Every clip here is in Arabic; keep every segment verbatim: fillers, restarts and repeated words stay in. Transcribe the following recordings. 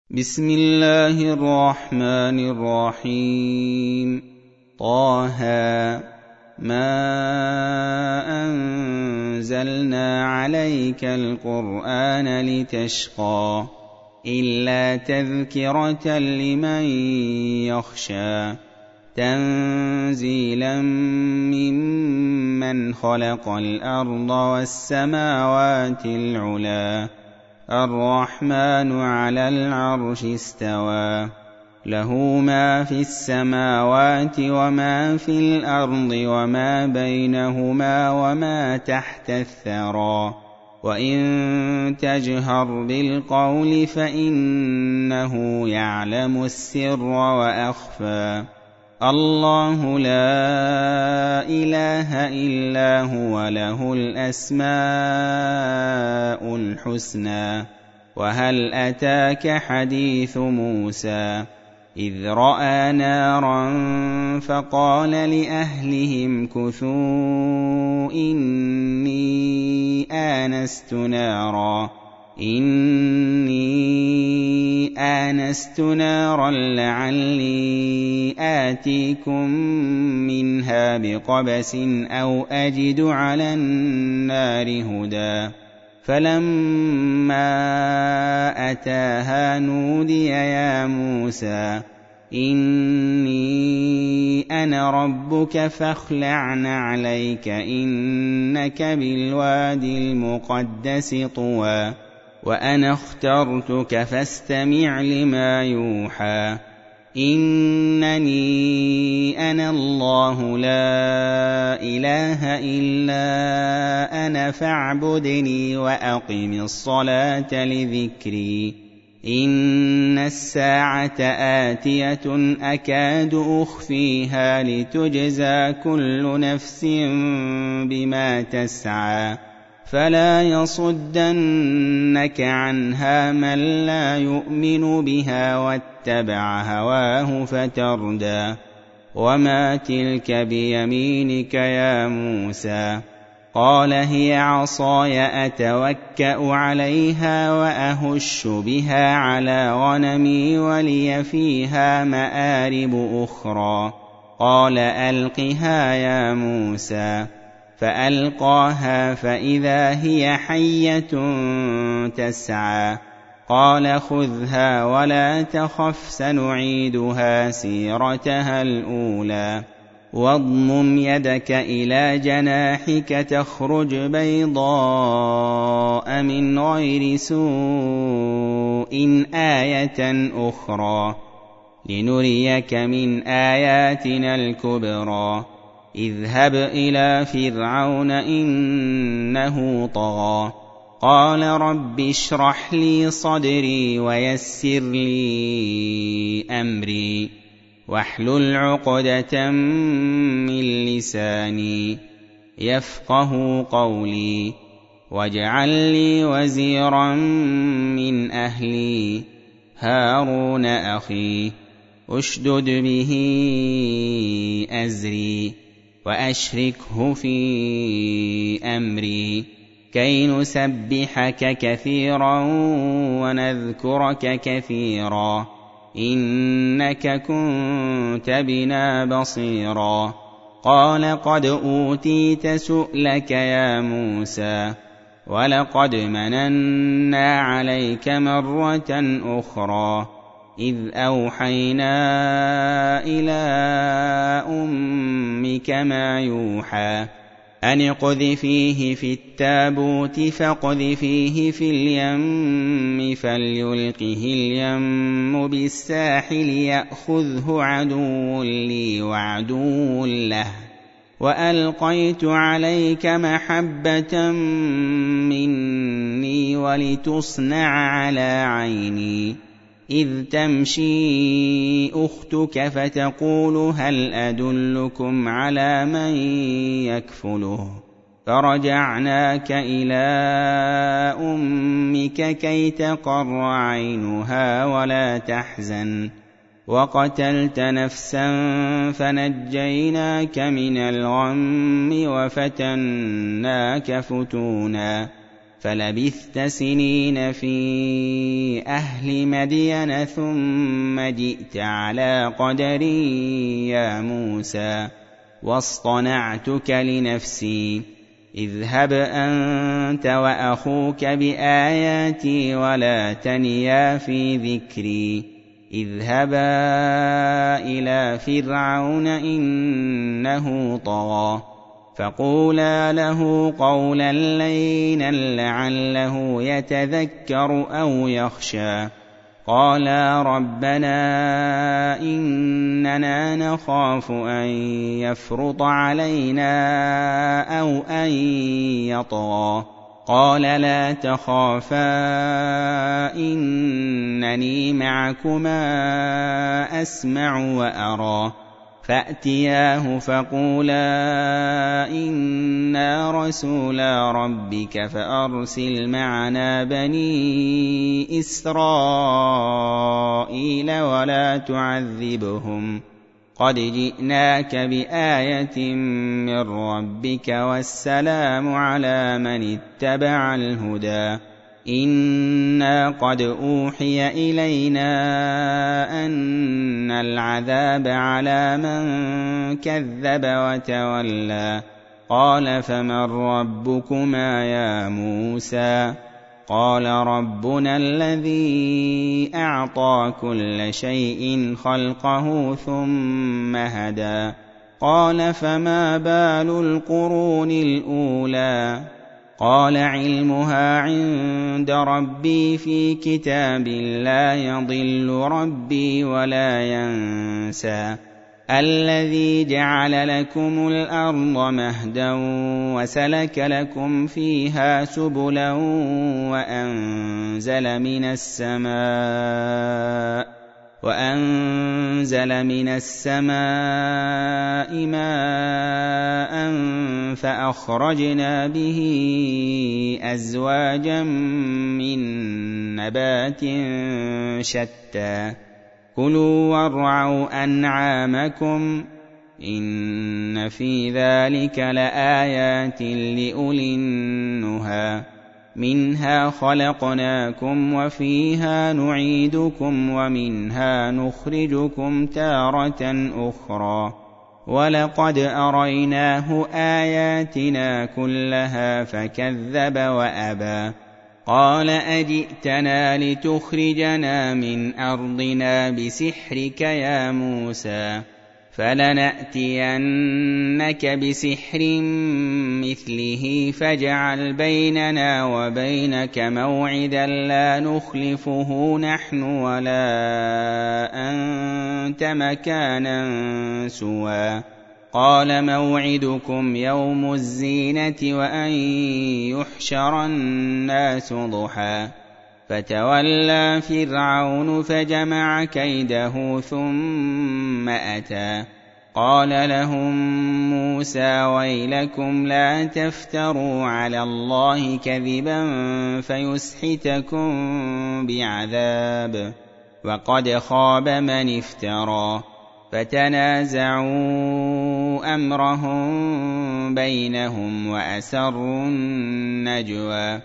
بسم الله الرحمن الرحيم. طه ما أنزلنا عليك القرآن لتشقى إلا تذكرة لمن يخشى تنزيلا ممن خلق الأرض والسماوات العلى الرحمن على العرش استوى له ما في السماوات وما في الأرض وما بينهما وما تحت الثرى وإن تجهر بالقول فإنه يعلم السر وأخفى الله لا إله إلا هو له الأسماء الحسنى وهل أتاك حديث موسى إذ رأى نارا فقال لأهلهم كثوا إني آنست نارا إني آنست نارا لعلي آتيكم منها بقبس أو أجد على النار هدى فلما أتاها نودي يا موسى إني أنا ربك فاخلع نعليك إنك بالوادي المقدس طوى وأنا اخترتك فاستمع لما يوحى إنني أنا الله لا إله إلا أنا فاعبدني وأقم الصلاة لذكري إن الساعة آتية أكاد أخفيها لتجزى كل نفس بما تسعى فلا يصدنك عنها من لا يؤمن بها واتبع هواه فتردى وما تلك بيمينك يا موسى قال هي عصاي أتوكأ عليها وأهش بها على غنمي ولي فيها مآرب أخرى قال ألقها يا موسى فألقاها فإذا هي حية تسعى قال خذها ولا تخف سنعيدها سيرتها الأولى واضمم يدك إلى جناحك تخرج بيضاء من غير سوء آية أخرى لنريك من آياتنا الكبرى اذهب إلى فرعون إنه طغى قال رب اشرح لي صدري ويسر لي أمري واحلل عقدة من لساني يفقه قولي واجعل لي وزيرا من أهلي هارون أخي اشدد به أزري وأشركه في أمري كي نسبحك كثيرا ونذكرك كثيرا إنك كنت بنا بصيرا قال قد أوتيت سؤلك يا موسى ولقد مننا عليك مرة أخرى إذ أوحينا إلى أمك ما يوحى أن اقذفيه في التابوت فاقذفيه في اليم فليلقه اليم بالساحل يأخذه عدو لي وعدو له وألقيت عليك محبة مني ولتصنع على عيني إذ تمشي أختك فتقول هل أدلكم على من يكفله فرجعناك إلى أمك كي تقر عينها ولا تحزن وقتلت نفسا فنجيناك من الغم وفتناك فتونا فلبثت سنين في أهل مدين ثم جئت على قدري يا موسى واصطنعتك لنفسي اذهب أنت وأخوك بآياتي ولا تنيا في ذكري اذهبا إلى فرعون إنه طغى فقولا له قولا لينا لعله يتذكر أو يخشى قالا ربنا إننا نخاف أن يفرط علينا أو أن يطغى قال لا تخافا إنني معكما أسمع وأرى فأتياه فقولا إنا رسولا ربك فأرسل معنا بني إسرائيل ولا تعذبهم قد جئناك بآية من ربك والسلام على من اتبع الهدى إنا قد أوحي إلينا أن العذاب على من كذب وتولى قال فمن ربكما يا موسى قال ربنا الذي أعطى كل شيء خلقه ثم هدى قال فما بال القرون الأولى قال علمها عند ربي في كتاب لا يضل ربي ولا ينسى الذي جعل لكم الأرض مهدا وسلك لكم فيها سبلا وأنزل من السماء وأنزل من السماء ماء فأخرجنا به أزواجا من نبات شتى كلوا وارعوا أنعامكم إن في ذلك لآيات لأولي النهى منها خلقناكم وفيها نعيدكم ومنها نخرجكم تارة أخرى ولقد أريناه آياتنا كلها فكذب وأبى قال أجئتنا لتخرجنا من أرضنا بسحرك يا موسى فلنأتينك بسحر مثله فاجعل بيننا وبينك موعدا لا نخلفه نحن ولا أنت مكانا سوى قال موعدكم يوم الزينة وأن يحشر الناس ضحى فتولى فرعون فجمع كيده ثم أتى قال لهم موسى ويلكم لا تفتروا على الله كذبا فيسحتكم بعذاب وقد خاب من افترى فتنازعوا أمرهم بينهم وأسروا النجوى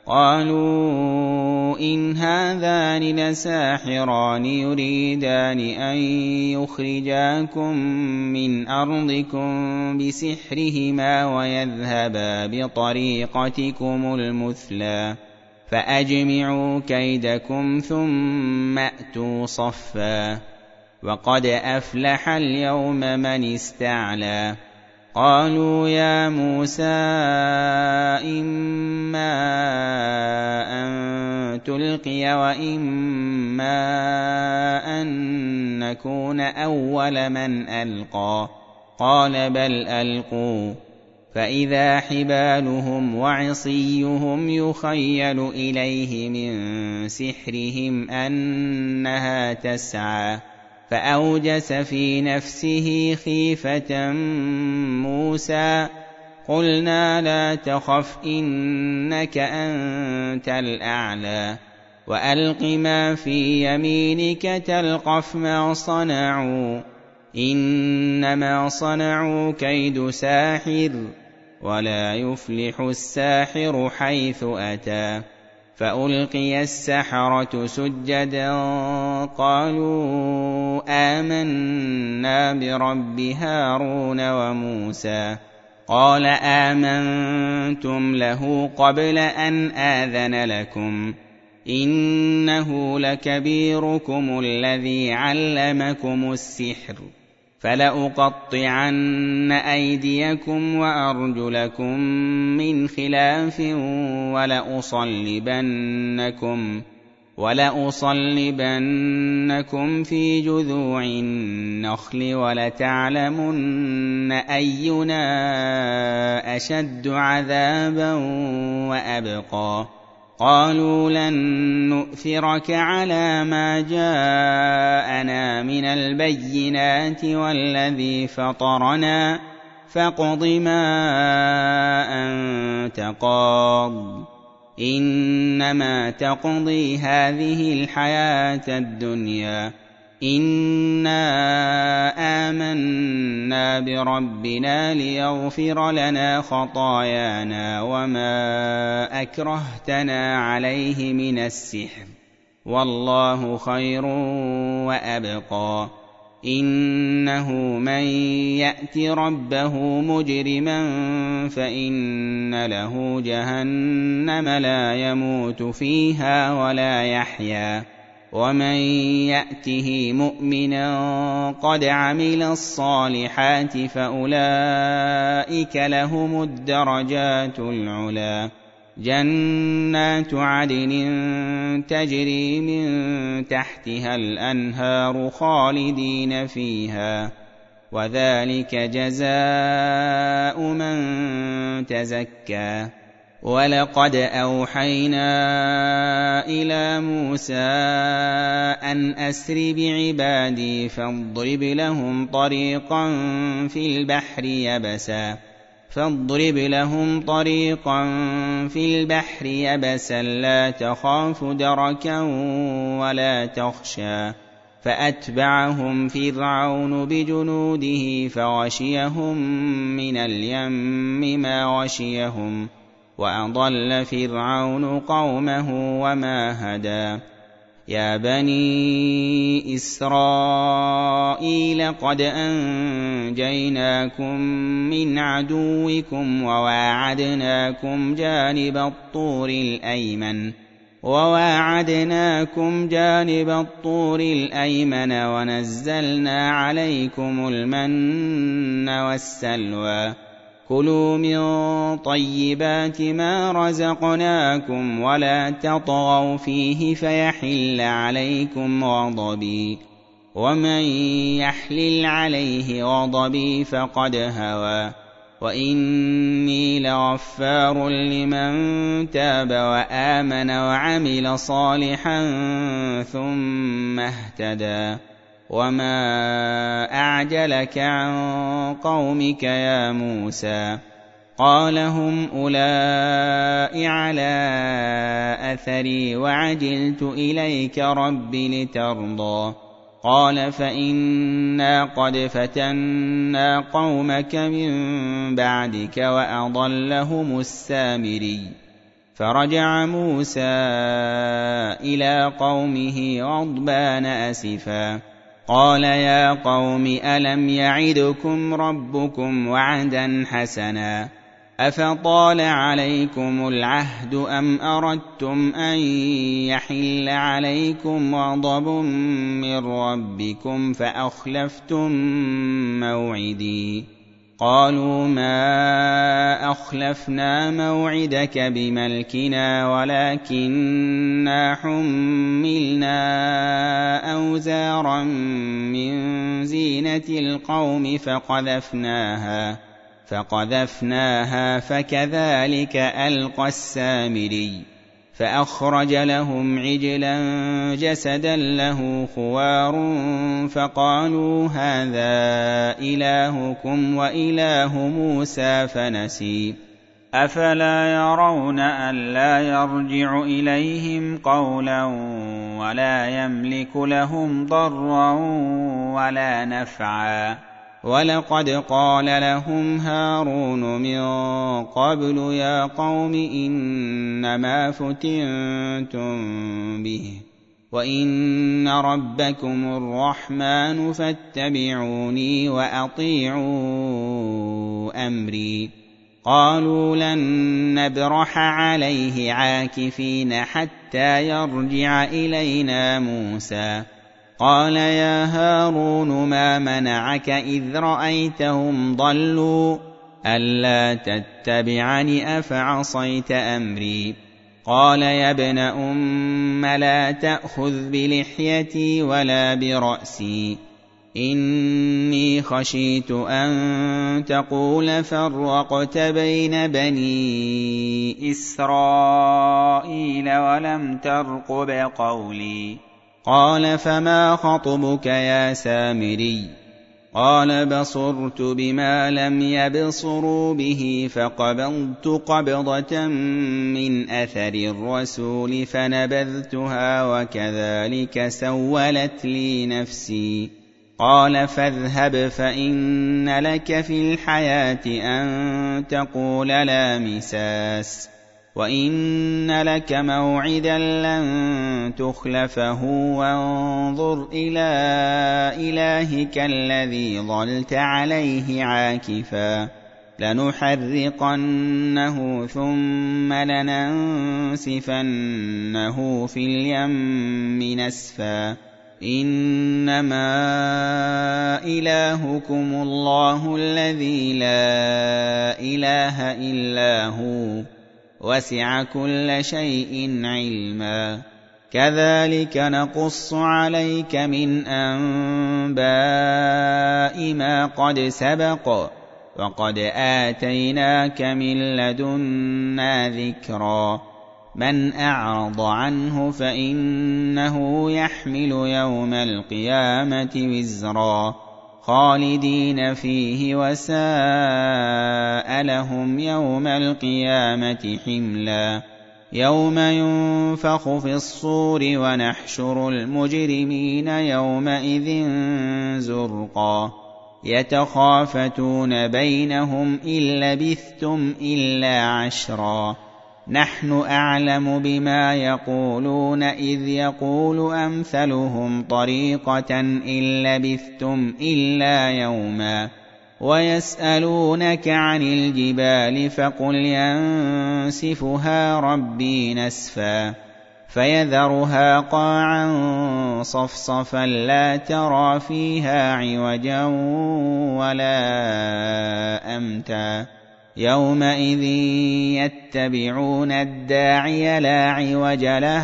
قالوا إن هذان لساحران يريدان أن يخرجاكم من أرضكم بسحرهما ويذهبا بطريقتكم المثلى فأجمعوا كيدكم ثم أتوا صفا وقد أفلح اليوم من استعلى قالوا يا موسى إما أن تلقي وإما أن نكون أول من ألقى قال بل ألقوا فإذا حبالهم وعصيهم يخيل إليه من سحرهم أنها تسعى فأوجس في نفسه خيفة موسى قلنا لا تخف إنك أنت الأعلى وألق ما في يمينك تلقف ما صنعوا إنما صنعوا كيد ساحر ولا يفلح الساحر حيث أتى. فألقي السحرة سجدا قالوا آمنا برب هارون وموسى. قال آمنتم له قبل أن آذن لكم إنه لكبيركم الذي علمكم السحر فلأقطعن أيديكم وأرجلكم من خلاف ولأصلبنكم ولأصلبنكم في جذوع النخل ولتعلمن أينا أشد عذابا وأبقى. قالوا لن نؤثرك على ما جاءنا من البينات والذي فطرنا فاقض ما أنت قاض إنما تقضي هذه الحياة الدنيا إنا آمنا بربنا ليغفر لنا خطايانا وما أكرهتنا عليه من السحر والله خير وأبقى. إنه من يأت ربه مجرما فإن له جهنم لا يموت فيها ولا يحيا ومن يأته مؤمنا قد عمل الصالحات فأولئك لهم الدرجات العلى جنات عدن تجري من تحتها الأنهار خالدين فيها وذلك جزاء من تزكى. ولقد أوحينا إلى موسى أن أسر بعبادي فاضرب لهم طريقا في البحر يبسا فاضرب لهم طريقا في البحر يبسا لا تخاف دركا ولا تخشى. فأتبعهم فرعون بجنوده فغشيهم من اليم ما غشيهم وأضل فرعون قومه وما هدى. يا بني إسرائيل قد أنجيناكم من عدوكم وواعدناكم جانب الطور الأيمن وواعدناكم جانب الطور الأيمن ونزلنا عليكم المن والسلوى كلوا من طيبات ما رزقناكم ولا تطغوا فيه فيحل عليكم غضبي ومن يحلل عليه غضبي فقد هوى وإني لغفار لمن تاب وآمن وعمل صالحا ثم اهتدى. وما أعجلك عن قومك يا موسى؟ قال هم أولئك على أثري وعجلت إليك رب لترضى. قال فإنا قد فتنا قومك من بعدك وأضلهم السامري. فرجع موسى إلى قومه غضبان أسفا قال يا قوم ألم يعدكم ربكم وعدا حسنا أفطال عليكم العهد أم أردتم أن يحل عليكم غضب من ربكم فأخلفتم موعدي؟ قالوا ما أخلفنا موعدك بملكنا ولكننا حملنا أوزارا من زينة القوم فقذفناها فقذفناها فكذلك ألقى السامري. فأخرج لهم عجلا جسدا له خوار فقالوا هذا إلهكم وإله موسى فنسي. أفلا يرون ألا يرجع إليهم قولا ولا يملك لهم ضرا ولا نفعا ولقد قال لهم هارون من قبل يا قوم إنما فتنتم به وإن ربكم الرحمن فاتبعوني وأطيعوا أمري قالوا لن نبرح عليه عاكفين حتى يرجع إلينا موسى قال يا هارون ما منعك إذ رأيتهم ضلوا ألا تتبعني أفعصيت أمري قال يا ابن أم لا تأخذ بلحيتي ولا برأسي إني خشيت أن تقول فرقت بين بني إسرائيل ولم ترقب قولي قال فما خطبك يا سامري قال بصرت بما لم يبصروا به فقبضت قبضة من أثر الرسول فنبذتها وكذلك سولت لي نفسي قال فاذهب فإن لك في الحياة أن تقول لا مساس وإن لك موعدا لن تخلفه وانظر إلى إلهك الذي ظلت عليه عاكفا لنحرقنه ثم لننسفنه في اليم نسفا إنما إلهكم الله الذي لا إله إلا هو وسع كل شيء علما كذلك نقص عليك من أنباء ما قد سبق وقد آتيناك من لدنا ذكرا من أعرض عنه فإنه يحمل يوم القيامة وزرا خالدين فيه وساء لهم يوم القيامة حملا يوم ينفخ في الصور ونحشر المجرمين يومئذ زرقا يتخافتون بينهم إن لبثتم إلا عشرا نحن أعلم بما يقولون إذ يقول أمثلهم طريقة إن لبثتم إلا يوما ويسألونك عن الجبال فقل ينسفها ربي نسفا فيذرها قاعا صفصفا لا ترى فيها عوجا ولا أمتا يومئذ يتبعون الداعي لا عوج له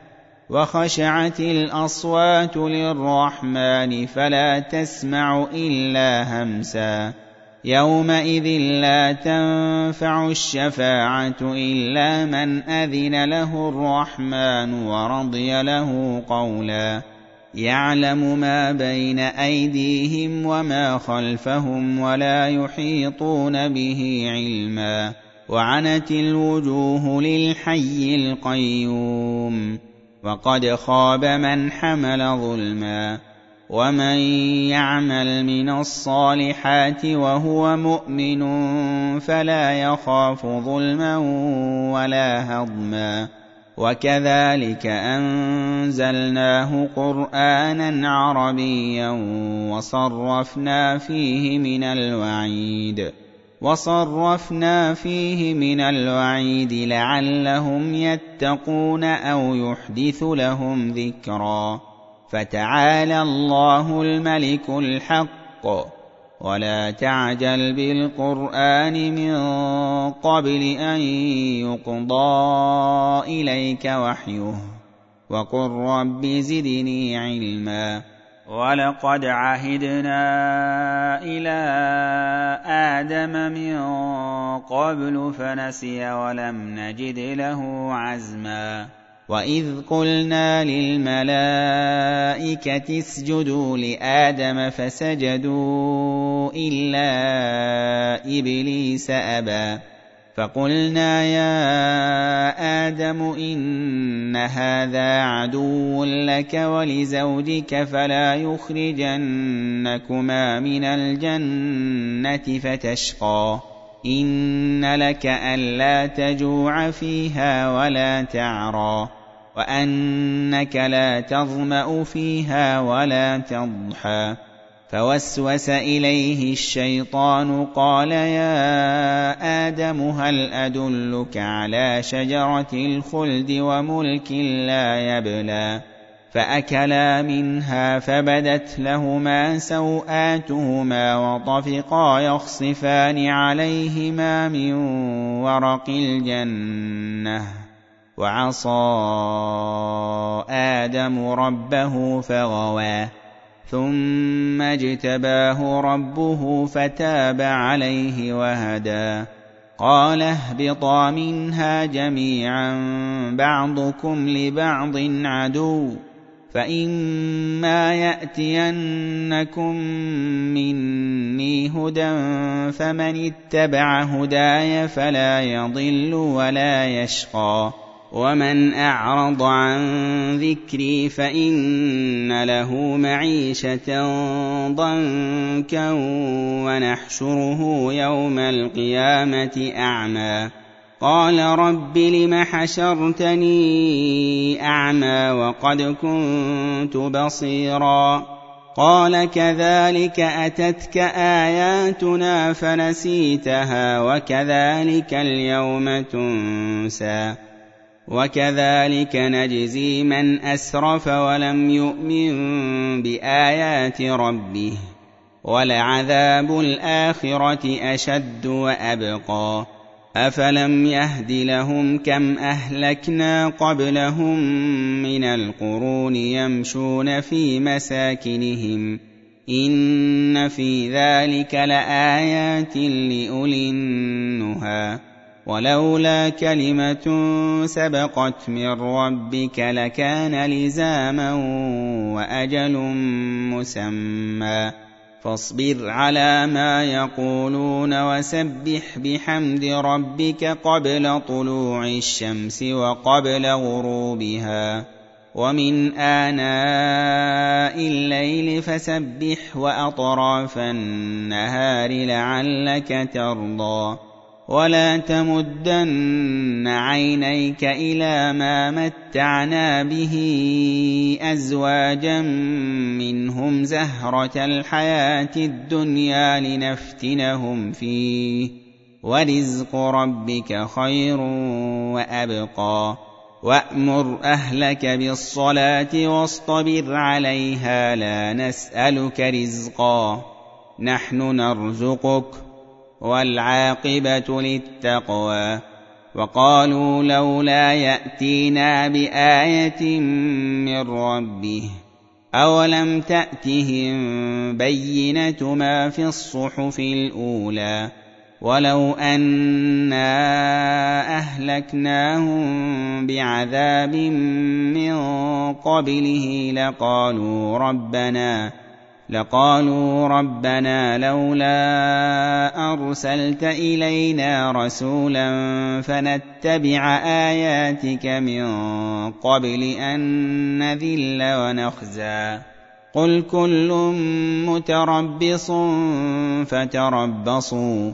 وخشعت الأصوات للرحمن فلا تسمع إلا همسا يومئذ لا تنفع الشفاعة إلا من أذن له الرحمن ورضي له قولا يعلم ما بين أيديهم وما خلفهم ولا يحيطون به علما وعنت الوجوه للحي القيوم وقد خاب من حمل ظلما ومن يعمل من الصالحات وهو مؤمن فلا يخاف ظلما ولا هضما وكذلك أنزلناه قرآنا عربيا وصرفنا فيه من الوعيد وصرفنا فيه من الوعيد لعلهم يتقون أو يحدث لهم ذكرا فتعالى الله الملك الحق ولا تعجل بالقرآن من قبل أن يقضى إليك وحيه وقل رب زدني علما ولقد عهدنا إلى آدم من قبل فنسي ولم نجد له عزما وإذ قلنا للملائكة اسجدوا لآدم فسجدوا إلا إبليس أبى فقلنا يا آدم إن هذا عدو لك ولزوجك فلا يخرجنكما من الجنة فتشقى إن لك ألا تجوع فيها ولا تعرى وأنك لا تظمأ فيها ولا تضحى فوسوس إليه الشيطان قال يا آدم هل أدلك على شجرة الخلد وملك لا يبلى فأكلا منها فبدت لهما سوآتهما وطفقا يخصفان عليهما من ورق الجنة وعصى آدم ربه فغوى ثم اجتباه ربه فتاب عليه وهدى قال اهبطا منها جميعا بعضكم لبعض عدو فإما يأتينكم مني هدى فمن اتبع هداي فلا يضل ولا يشقى ومن أعرض عن ذكري فإن له معيشة ضنكا ونحشره يوم القيامة أعمى قال رب لم حشرتني أعمى وقد كنت بصيرا قال كذلك أتتك آياتنا فنسيتها وكذلك اليوم تنسى وكذلك نجزي من أسرف ولم يؤمن بآيات ربه ولعذاب الآخرة أشد وأبقى أفلم يهد لهم كم أهلكنا قبلهم من القرون يمشون في مساكنهم إن في ذلك لآيات لأولي النهى ولولا كلمة سبقت من ربك لكان لزاما وأجل مسمى فاصبر على ما يقولون وسبح بحمد ربك قبل طلوع الشمس وقبل غروبها ومن آناء الليل فسبح وأطراف النهار لعلك ترضى ولا تمدن عينيك إلى ما متعنا به أزواجا منهم زهرة الحياة الدنيا لنفتنهم فيه ورزق ربك خير وأبقى وأمر أهلك بالصلاة واصطبر عليها لا نسألك رزقا نحن نرزقك والعاقبة للتقوى وقالوا لولا يأتينا بآية من ربه أولم تأتهم بينة ما في الصحف الأولى ولو أنا أهلكناهم بعذاب من قبله لقالوا ربنا لقالوا ربنا لولا أرسلت إلينا رسولا فنتبع آياتك من قبل أن نذل ونخزى قل كل متربص فتربصوا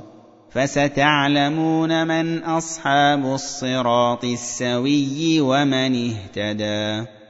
فستعلمون من أصحاب الصراط السوي ومن اهتدى.